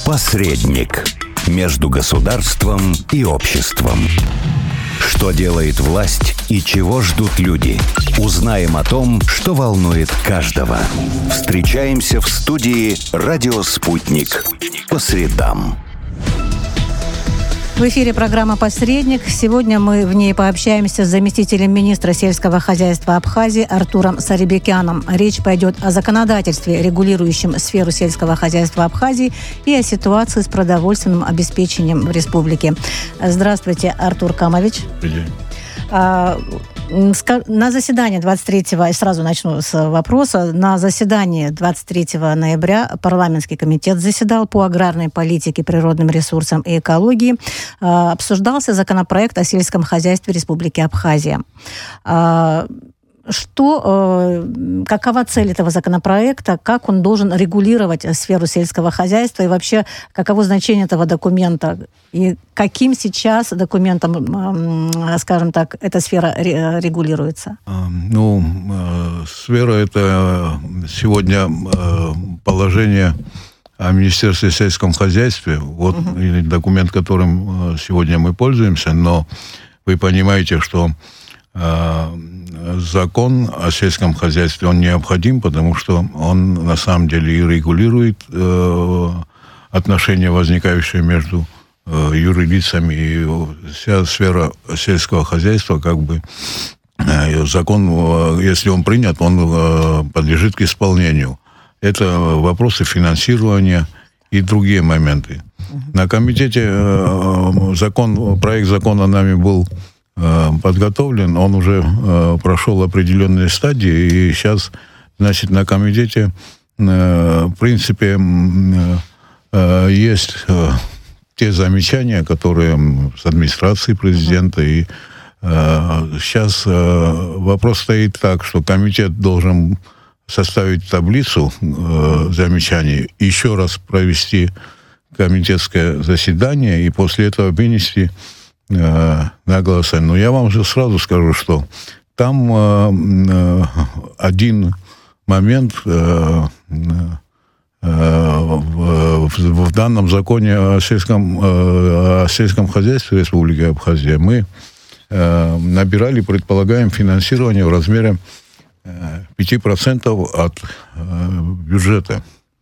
Посредник между государством и обществом. Что делает власть и чего ждут люди? Узнаем о том, что волнует каждого. Встречаемся в студии «Радио Спутник» по средам. В эфире программа «Посредник». Сегодня мы в ней пообщаемся с заместителем министра сельского хозяйства Абхазии Артуром Сарибекяном. Речь пойдет о законодательстве, регулирующем сферу сельского хозяйства Абхазии, и о ситуации с продовольственным обеспечением в республике. Здравствуйте, Артур Камович. На заседании 23-го, сразу начну с вопроса, на заседании 23 ноября парламентский комитет заседал по аграрной политике, природным ресурсам и экологии. Обсуждался законопроект о сельском хозяйстве Республики Абхазия. Какова цель этого законопроекта, как он должен регулировать сферу сельского хозяйства и вообще каково значение этого документа и каким сейчас документом, скажем так, эта сфера регулируется? Сфера это сегодня положение о Министерстве сельском хозяйстве. Документ, которым сегодня мы пользуемся, но вы понимаете, что закон о сельском хозяйстве, он необходим, потому что он на самом деле и регулирует отношения, возникающие между юрлицами, и вся сфера сельского хозяйства, закон, если он принят, он подлежит к исполнению. Это вопросы финансирования и другие моменты. На комитете проект закона нами был подготовлен, он уже прошел определенные стадии, и сейчас, на комитете, в принципе, есть те замечания, которые с администрации президента, и сейчас вопрос стоит так, что комитет должен составить таблицу замечаний, еще раз провести комитетское заседание, и после этого вынести на голосование. Но я вам же сразу скажу, что там один момент в данном законе о сельском хозяйстве Республики Абхазия мы набирали, предполагаем, финансирование в размере 5% от бюджета.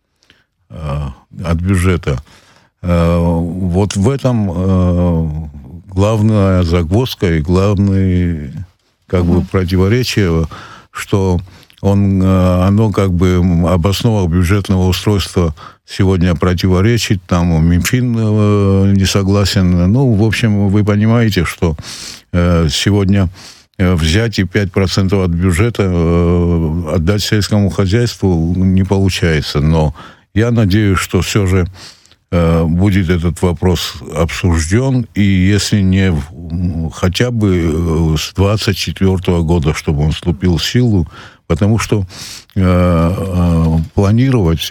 Вот в этом главная загвоздка и главное противоречие, что оно обосновок бюджетного устройства сегодня противоречит, там Минфин не согласен. В общем, вы понимаете, что сегодня взять и 5% от бюджета отдать сельскому хозяйству не получается. Но я надеюсь, что все же будет этот вопрос обсужден, и если не хотя бы с 2024 года, чтобы он вступил в силу, потому что планировать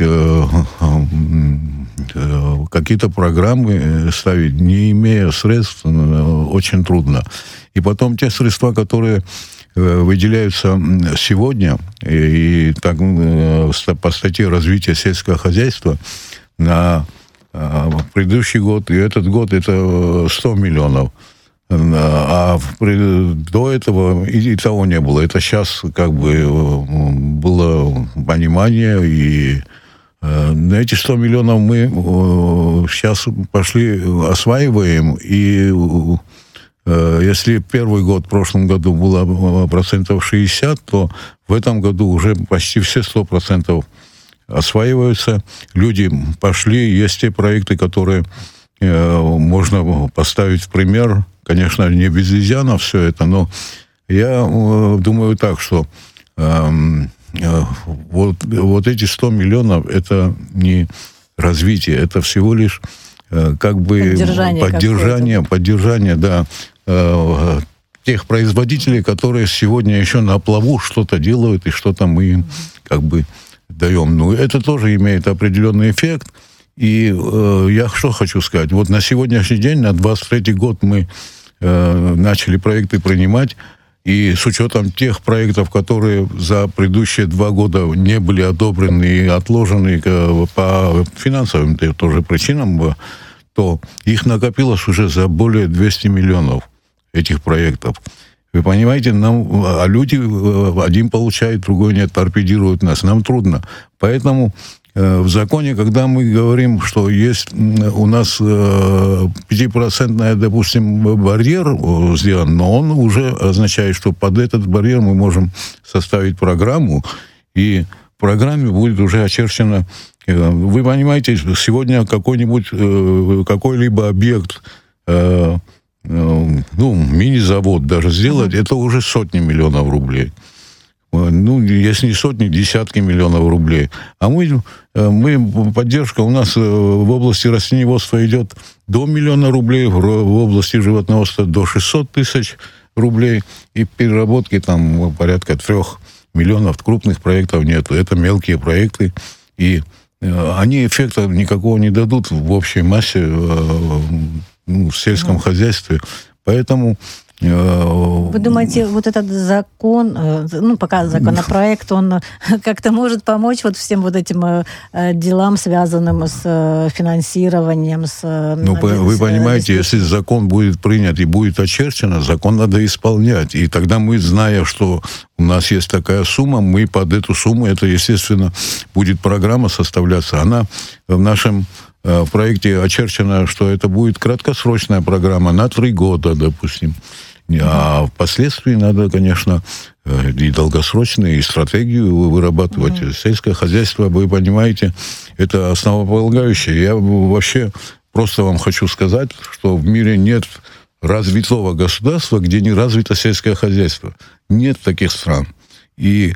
какие-то программы ставить, не имея средств, очень трудно. И потом те средства, которые выделяются сегодня, и так по статье развития сельского хозяйства на предыдущий год и этот год это 100 миллионов. А до этого и того не было. Это сейчас было понимание, и на эти 100 миллионов мы сейчас пошли осваиваем, и если первый год в прошлом году было 60%, то в этом году уже почти все 100% осваиваются, люди пошли, есть те проекты, которые можно поставить в пример, конечно, не без изъяна все это, но я думаю так, что вот эти 100 миллионов это не развитие, это всего лишь поддержание, да, тех производителей, которые сегодня еще на плаву что-то делают, и что-то мы им даем. Это тоже имеет определенный эффект. И я что хочу сказать. Вот на сегодняшний день, на 23-й год мы начали проекты принимать. И с учетом тех проектов, которые за предыдущие 2 года не были одобрены и отложены по финансовым тоже причинам, то их накопилось уже за более 200 миллионов этих проектов. Вы понимаете, а люди один получает, другой нет, торпедируют нас. Нам трудно. Поэтому в законе, когда мы говорим, что есть у нас 5%, допустим, барьер сделан, но он уже означает, что под этот барьер мы можем составить программу, и в программе будет уже очерчено. Вы понимаете, сегодня какой-либо объект, мини-завод даже сделать, это уже сотни миллионов рублей. Если не сотни, десятки миллионов рублей. А мы поддержка у нас в области растениеводства идет до 1 миллиона рублей, в области животноводства до 600 тысяч рублей, и переработки там порядка 3 миллионов. Крупных проектов нет. Это мелкие проекты, и они эффекта никакого не дадут в общей массе в сельском хозяйстве. Поэтому... Вы думаете, вот этот закон, пока законопроект, он как-то может помочь вот всем вот этим делам, связанным с финансированием, вы понимаете, если закон будет принят и будет очерчено, закон надо исполнять. И тогда мы, зная, что у нас есть такая сумма, мы под эту сумму, это, естественно, будет программа составляться. Она в нашем проекте очерчено, что это будет краткосрочная программа на 3 года, допустим. А впоследствии надо, конечно, и долгосрочную, и стратегию вырабатывать. Сельское хозяйство, вы понимаете, это основополагающее. Я вообще просто вам хочу сказать, что в мире нет развитого государства, где не развито сельское хозяйство. Нет таких стран. И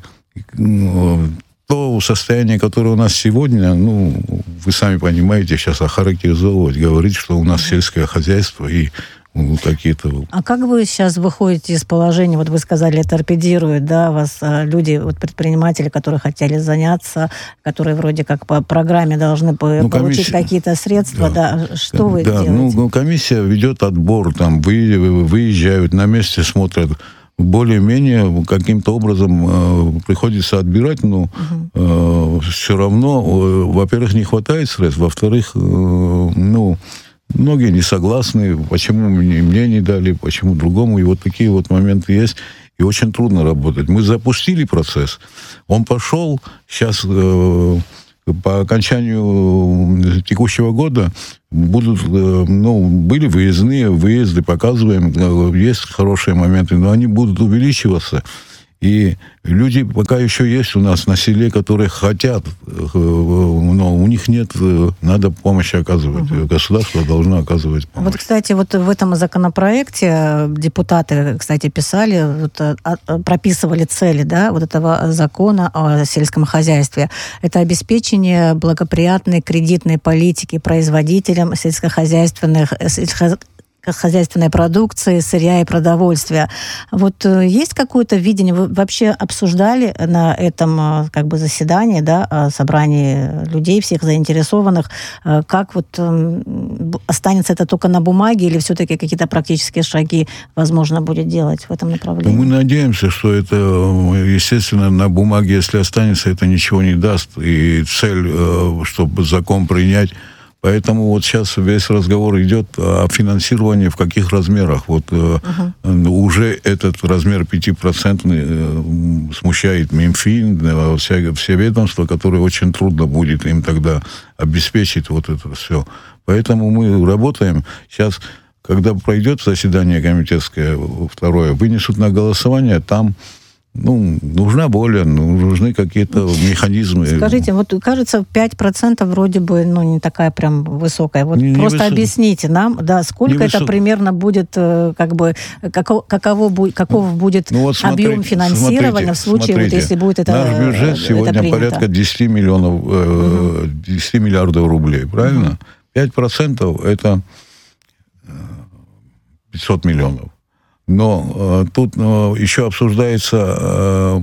то состояние, которое у нас сегодня, вы сами понимаете, сейчас охарактеризовывать, говорить, что у нас сельское хозяйство и какие-то... А как вы сейчас выходите из положения, вот вы сказали, торпедируют, да, вас люди, вот предприниматели, которые хотели заняться, которые вроде как по программе должны получить какие-то средства, да, что вы делаете? Комиссия ведет отбор, там выезжают, на месте смотрят, более-менее каким-то образом приходится отбирать, но все равно, во-первых, не хватает средств, во-вторых, многие не согласны, почему мне не дали, почему другому, и вот такие вот моменты есть, и очень трудно работать. Мы запустили процесс, он пошел, сейчас по окончанию текущего года будут, были выезды, показываем, есть хорошие моменты, но они будут увеличиваться. И люди пока еще есть у нас на селе, которые хотят, но у них нет, надо помощь оказывать. Государство должно оказывать помощь. Вот, кстати, вот в этом законопроекте депутаты, кстати, писали, прописывали цели, да, вот этого закона о сельском хозяйстве. Это обеспечение благоприятной кредитной политики производителям сельскохозяйственной продукции, сырья и продовольствия. Вот есть какое-то видение? Вы вообще обсуждали на этом заседании, да, собрании людей, всех заинтересованных, как останется это только на бумаге или все-таки какие-то практические шаги возможно будет делать в этом направлении? Мы надеемся, что это, естественно, на бумаге, если останется, это ничего не даст. И цель, чтобы закон принять. Поэтому вот сейчас весь разговор идет о финансировании, в каких размерах. Уже этот размер 5% смущает Минфин, все ведомства, которые очень трудно будет им тогда обеспечить вот это все. Поэтому мы работаем. Сейчас, когда пройдет заседание комитетское второе, вынесут на голосование, там нужна воля, нужны какие-то механизмы. Скажите, вот кажется, 5% вроде бы, не такая прям высокая. Вот не просто объясните нам, да, сколько это примерно будет, каков будет объем финансирования в случае, если будет это принято. Наш бюджет сегодня порядка 10 миллиардов рублей, правильно? 5% это 500 миллионов. Но тут еще обсуждается,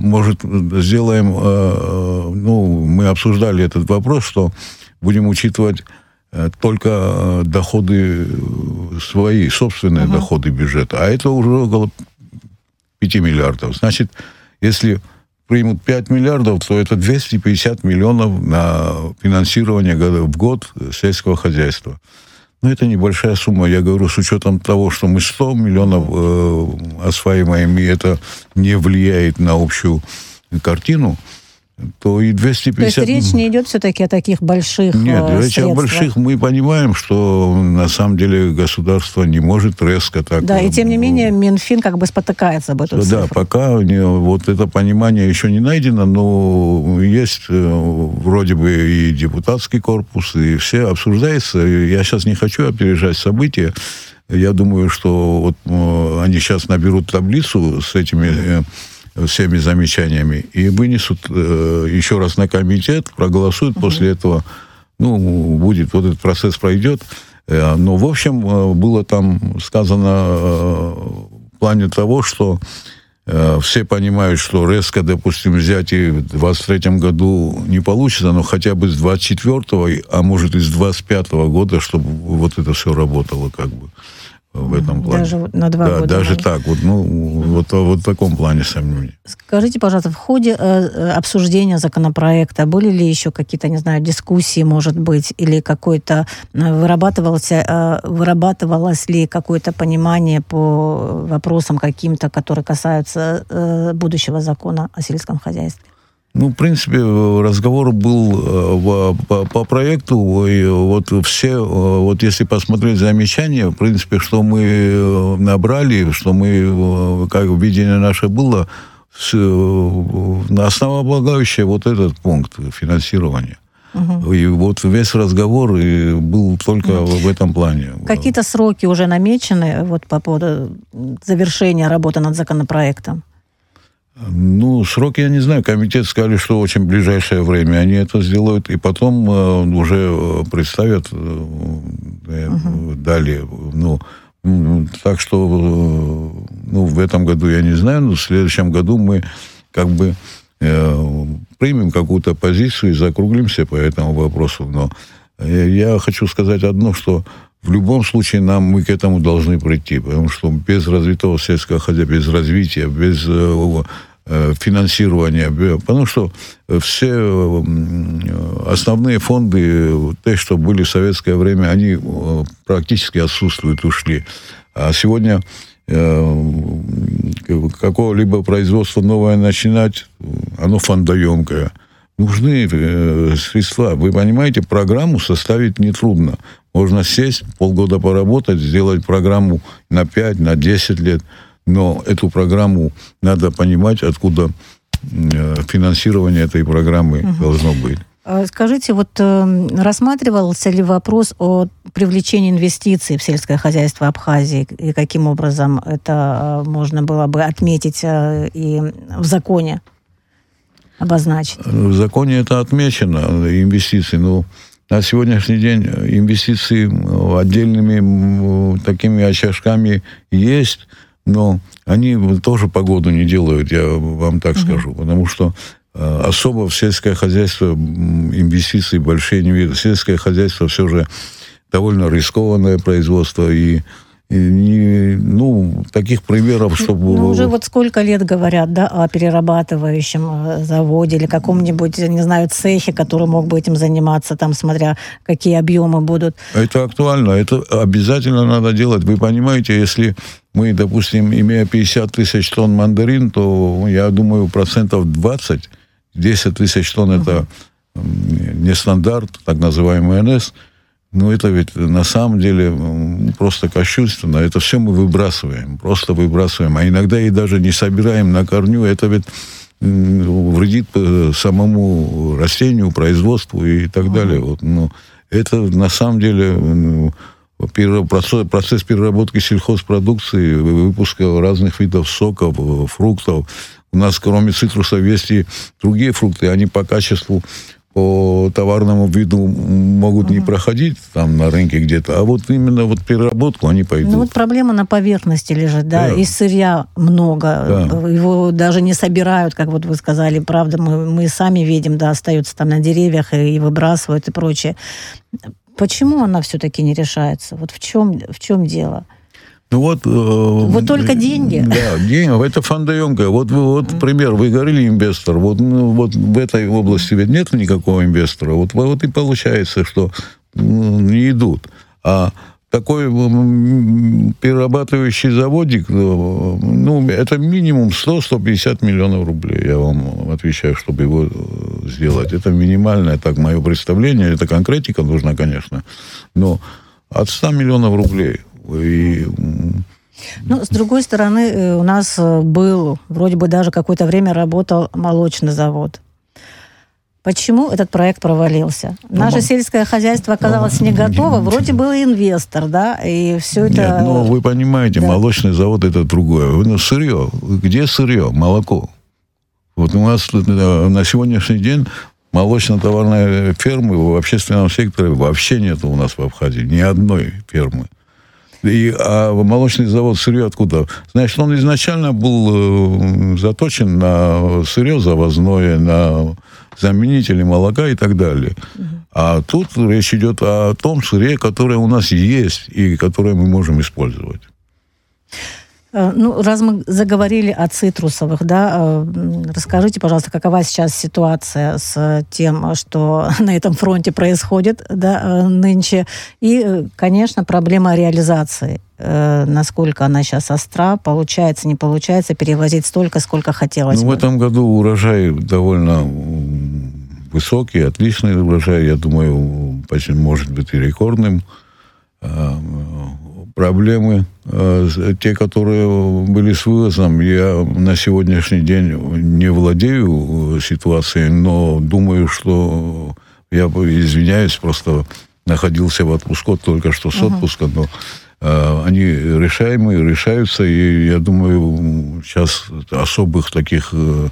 мы обсуждали этот вопрос, что будем учитывать только доходы свои, собственные доходы бюджета. А это уже около 5 миллиардов. Значит, если примут 5 миллиардов, то это 250 миллионов на финансирование в год сельского хозяйства. Но это небольшая сумма. Я говорю, с учетом того, что мы 100 миллионов осваиваем, и это не влияет на общую картину, то и 250... То есть речь не идет все-таки о таких больших Нет, речь о больших. Мы понимаем, что на самом деле государство не может резко так... Да, и тем не менее Минфин как бы спотыкается об эту цифру. Да, пока вот это понимание еще не найдено, но есть вроде бы и депутатский корпус, и все обсуждается. Я сейчас не хочу опережать события. Я думаю, что вот они сейчас наберут таблицу с этими... всеми замечаниями, и вынесут еще раз на комитет, проголосуют, после этого, будет, вот этот процесс пройдет. Но, в общем, было там сказано в плане того, что все понимают, что резко, допустим, взять и в 2023 году не получится, но хотя бы с 2024, а может и с 2025 года, чтобы вот это все работало как бы. В этом плане. Даже на 2 года. Даже так. Вот в таком плане сомнений. Скажите, пожалуйста, в ходе обсуждения законопроекта были ли еще какие-то, не знаю, дискуссии, может быть, или какое-то вырабатывалось ли какое-то понимание по вопросам каким-то, которые касаются будущего закона о сельском хозяйстве? В принципе, разговор был по проекту, и вот все, вот если посмотреть замечания, в принципе, что мы набрали, что мы, как видение наше было, основополагающее вот этот пункт финансирования. Угу. И вот весь разговор был только в этом плане. Какие-то сроки уже намечены вот по поводу завершения работы над законопроектом? Сроки я не знаю. Комитет сказали, что в очень ближайшее время они это сделают, и потом уже представят далее. Так что в этом году я не знаю, но в следующем году мы как бы примем какую-то позицию и закруглимся по этому вопросу. Но я хочу сказать одно, что в любом случае мы к этому должны прийти, потому что без развитого сельского хозяйства, без развития, без финансирования, потому что все основные фонды, те, что были в советское время, они практически отсутствуют, ушли. А сегодня какого-либо производства новое начинать, оно фондоемкое. Нужны средства. Вы понимаете, программу составить нетрудно. Можно сесть, полгода поработать, сделать программу на 5, на 10 лет. Но эту программу надо понимать, откуда финансирование этой программы должно быть. Скажите, вот рассматривался ли вопрос о привлечении инвестиций в сельское хозяйство Абхазии, и каким образом это можно было бы отметить и в законе обозначить? В законе это отмечено, инвестиции, но на сегодняшний день инвестиции отдельными такими очажками есть, но они тоже погоду не делают, я вам так скажу, потому что особо в сельское хозяйство инвестиции большие не видят. Сельское хозяйство все же довольно рискованное производство, и таких примеров, чтобы... уже вот сколько лет говорят, да, о перерабатывающем заводе или каком-нибудь, не знаю, цехе, который мог бы этим заниматься, там, смотря какие объемы будут. Это актуально, это обязательно надо делать. Вы понимаете, если мы, допустим, имея 50 тысяч тонн мандарин, то, я думаю, 20%, 10 тысяч тонн это не стандарт, так называемый НС. Это ведь на самом деле просто кощунственно. Это все мы выбрасываем, просто выбрасываем. А иногда и даже не собираем на корню. Это ведь вредит самому растению, производству и так далее. Это на самом деле процесс переработки сельхозпродукции, выпуска разных видов соков, фруктов. У нас, кроме цитрусов, есть и другие фрукты. Они по качеству, по товарному виду могут не проходить там на рынке где-то, а вот именно вот переработку они пойдут. Проблема на поверхности лежит, да, и сырья много, его даже не собирают, как вот вы сказали, правда, мы сами видим, да, остается там на деревьях и выбрасывают и прочее. Почему она все-таки не решается? Вот в чем дело? Ну вот только деньги? Да, деньги. Это фондоемкое. Вот пример. Вы говорили инвестор. Вот в этой области ведь нет никакого инвестора. Вот и получается, что не идут. А такой перерабатывающий заводик, это минимум 100-150 миллионов рублей, я вам отвечаю, чтобы его сделать. Это минимальное, так, мое представление. Это конкретика нужна, конечно. Но от 100 миллионов рублей. С другой стороны, у нас был, вроде бы даже какое-то время работал молочный завод. Почему этот проект провалился? Наше сельское хозяйство оказалось не готово. Вроде был инвестор, да, и все это... Нет, вы понимаете, да. Молочный завод – это другое. Сырье. Где сырье? Молоко. Вот у нас на сегодняшний день молочно-товарной фермы в общественном секторе вообще нет у нас в Абхазии. Ни одной фермы. А молочный завод сырье откуда? Значит, он изначально был заточен на сырье завозное, на заменители молока и так далее. А тут речь идет о том сырье, которое у нас есть и которое мы можем использовать. Раз мы заговорили о цитрусовых, да, расскажите, пожалуйста, какова сейчас ситуация с тем, что на этом фронте происходит, да, нынче, и, конечно, проблема реализации. Насколько она сейчас остра, получается, не получается перевозить столько, сколько хотелось бы. В этом году урожай довольно высокий, отличный урожай, я думаю, может быть и рекордным. Проблемы, те, которые были с вывозом, я на сегодняшний день не владею ситуацией, но думаю, что я извиняюсь, просто находился в отпуске только что с отпуска, но они решаются, и я думаю, сейчас особых таких,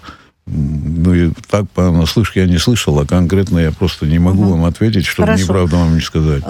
так понаслышке я не слышал, а конкретно я просто не могу вам ответить, чтобы неправду вам не сказать.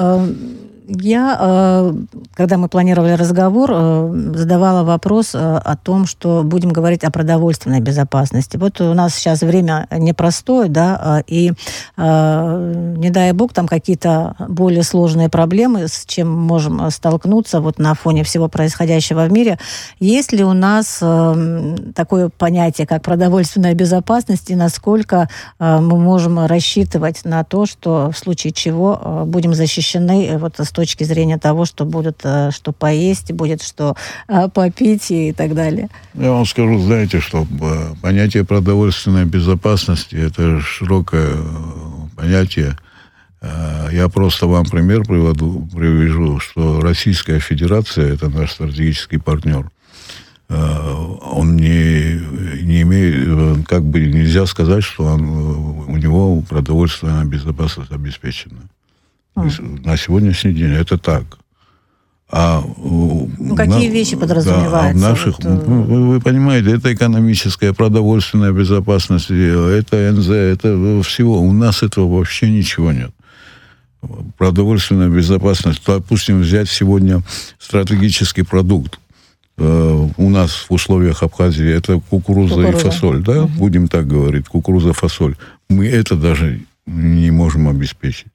Я, когда мы планировали разговор, задавала вопрос о том, что будем говорить о продовольственной безопасности. Вот у нас сейчас время непростое, да, и не дай бог, там какие-то более сложные проблемы, с чем можем столкнуться вот на фоне всего происходящего в мире. Есть ли у нас такое понятие, как продовольственная безопасность, и насколько мы можем рассчитывать на то, что в случае чего будем защищены вот с точки зрения того, что будет что поесть, будет что попить и так далее? Я вам скажу, знаете, что понятие продовольственной безопасности – это широкое понятие. Я просто вам пример привяжу, что Российская Федерация – это наш стратегический партнер. Он не имеет, как бы нельзя сказать, что у него продовольственная безопасность обеспечена. На сегодняшний день это так. Какие вещи подразумеваются? Вы понимаете, это экономическая, продовольственная безопасность, это НЗ, это всего. У нас этого вообще ничего нет. Продовольственная безопасность, допустим, взять сегодня стратегический продукт. У нас в условиях Абхазии это кукуруза. И фасоль, да? Будем так говорить, кукуруза, фасоль. Мы это даже не можем обеспечить.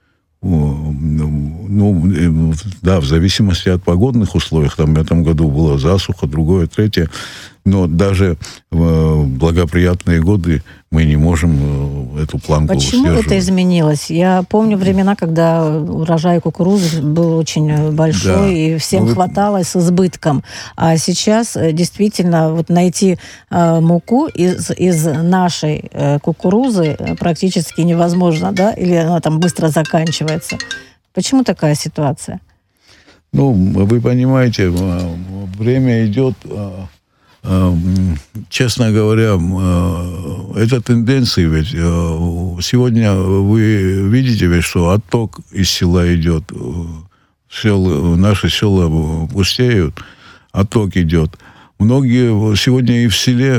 Да, в зависимости от погодных условий, там в этом году была засуха, другое, третье, но даже в благоприятные годы мы не можем эту планку Почему это изменилось? Я помню времена, когда урожай кукурузы был очень большой, да, и всем хватало с избытком. А сейчас действительно вот найти муку из нашей кукурузы практически невозможно, да? Или она там быстро заканчивается. Почему такая ситуация? Вы понимаете, время идет... Честно говоря, это тенденции ведь. Сегодня вы видите ведь, что отток из села идет. Наши села пустеют, отток идет. Многие сегодня и в селе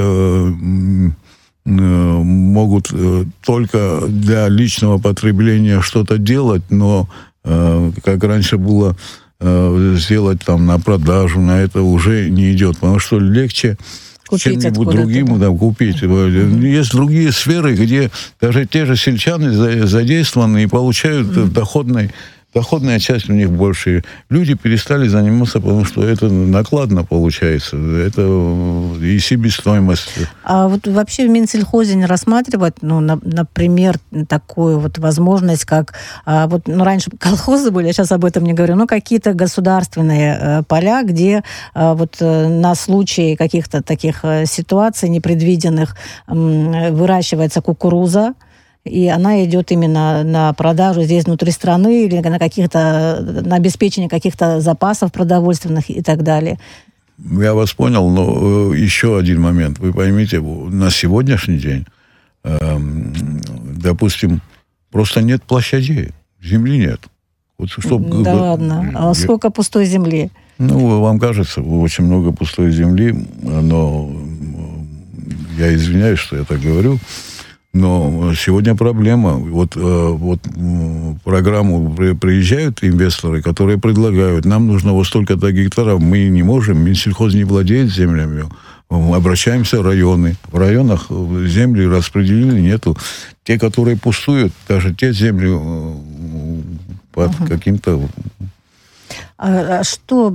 могут только для личного потребления что-то делать, но как раньше было... сделать там на продажу, на это уже не идет. Потому что легче чем-нибудь другим купить. Есть другие сферы, где даже те же сельчане задействованы и получают доходный доходная часть у них больше. Люди перестали заниматься, потому что это накладно получается. Это и себестоимость. А вот вообще в Минсельхозе не рассматривать, например, такую вот возможность, как... раньше колхозы были, я сейчас об этом не говорю, но какие-то государственные поля, где на случай каких-то таких ситуаций непредвиденных выращивается кукуруза, и она идет именно на продажу здесь внутри страны или на обеспечение каких-то запасов продовольственных и так далее. Я вас понял, но еще один момент. Вы поймите, на сегодняшний день, допустим, просто нет площадей, земли нет. Ладно. А сколько пустой земли? Вам кажется, очень много пустой земли, но я извиняюсь, что я так говорю. Но сегодня проблема. Вот программу приезжают инвесторы, которые предлагают, нам нужно вот столько-то гектаров, мы не можем, Минсельхоз не владеет землями. Обращаемся в районы. В районах земли распределены нету. Те, которые пустуют, даже те земли под каким-то... А что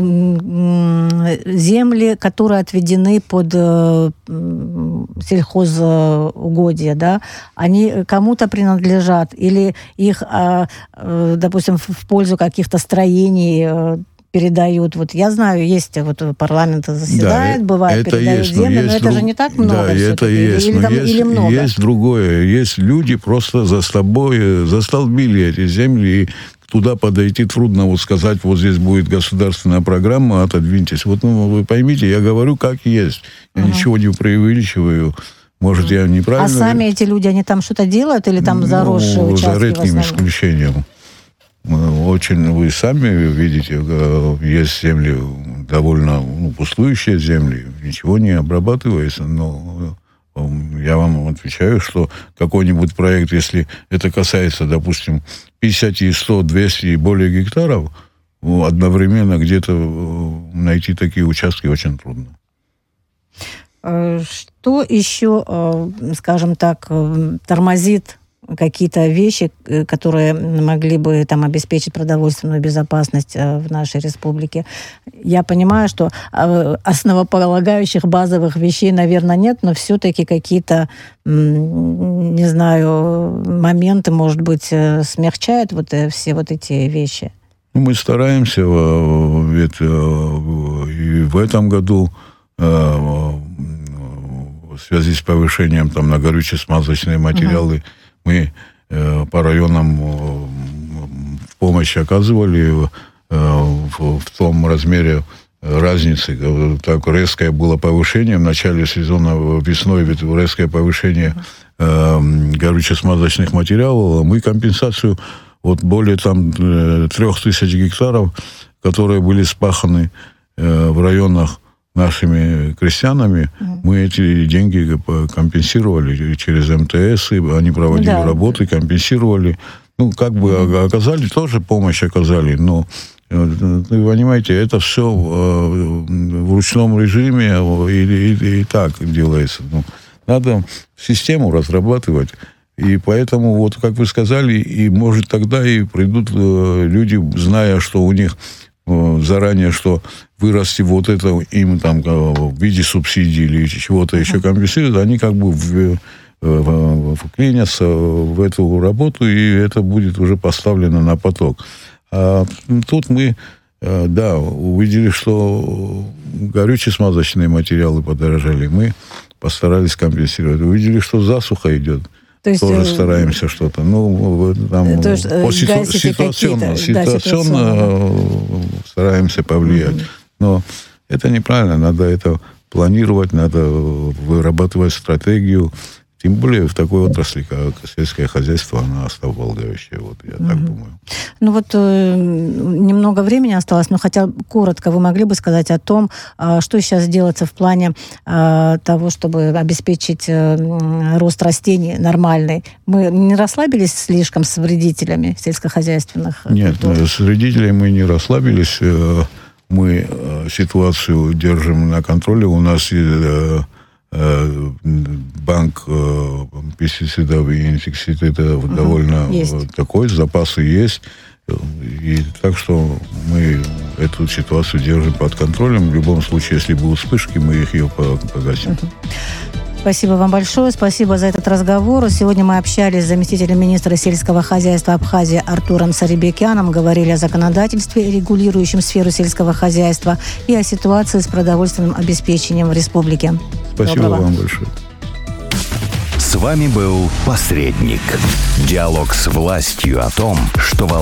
земли, которые отведены под сельхозугодья, да, они кому-то принадлежат или их, допустим, в пользу каких-то строений передают? Вот я знаю, есть парламент заседает, бывает, передают земли, но это же не так много. Да, это есть. Или много? Есть другое. Есть люди просто застолбили эти земли, и туда подойти трудно, сказать, вот здесь будет государственная программа, отодвиньтесь. Вы поймите, я говорю, как есть. Я ничего не преувеличиваю. Может, я неправильно... А сами эти люди, они там что-то делают или там заросшие участки? За редким исключением. Вы сами видите, есть земли довольно пустующие земли, ничего не обрабатывается, но... Я вам отвечаю, что какой-нибудь проект, если это касается, допустим, 50, 100, 200 и более гектаров, одновременно где-то найти такие участки очень трудно. Что еще, скажем так, тормозит какие-то вещи, которые могли бы обеспечить продовольственную безопасность в нашей республике? Я понимаю, что основополагающих базовых вещей, наверное, нет, но все-таки какие-то, не знаю, моменты, может быть, смягчают все эти вещи. Мы стараемся, ведь и в этом году в связи с повышением на горюче-смазочные материалы мы по районам помощь оказывали в том размере разницы. Так резкое было повышение в начале сезона весной, ведь резкое повышение горюче-смазочных материалов. Мы компенсацию более 3000 гектаров, которые были спаханы в районах нашими крестьянами, мы эти деньги компенсировали через МТС, и они проводили работы, компенсировали. Оказали, тоже помощь оказали, но, вы понимаете, это все в ручном режиме и так делается. Надо систему разрабатывать. И поэтому, как вы сказали, и может тогда и придут люди, зная, что у них заранее, что вырасти это им в виде субсидий или чего-то еще компенсируют, они вклинятся в эту работу, и это будет уже поставлено на поток. А тут мы, увидели, что горюче-смазочные материалы подорожали, мы постарались компенсировать. Увидели, что засуха идет. То есть, тоже стараемся что-то. Ситуационно стараемся повлиять. Но это неправильно. Надо это планировать, надо вырабатывать стратегию. Тем более в такой отрасли, как сельское хозяйство, она основополагающая. Я так думаю. Немного времени осталось, но хотя коротко вы могли бы сказать о том, что сейчас делается в плане того, чтобы обеспечить рост растений нормальный. Мы не расслабились слишком с вредителями сельскохозяйственных Нет, культур? С вредителями мы не расслабились. Мы ситуацию держим на контроле. У нас банк пестицидов и инсектицидов довольно такой, запасы есть. И так что мы эту ситуацию держим под контролем. В любом случае, если будут вспышки, мы ее погасим. Спасибо вам большое. Спасибо за этот разговор. Сегодня мы общались с заместителем министра сельского хозяйства Абхазии Артуром Сарибекяном. Говорили о законодательстве, регулирующем сферу сельского хозяйства, и о ситуации с продовольственным обеспечением в республике. Спасибо вам большое. С вами был «Посредник». Диалог с властью о том, что волнует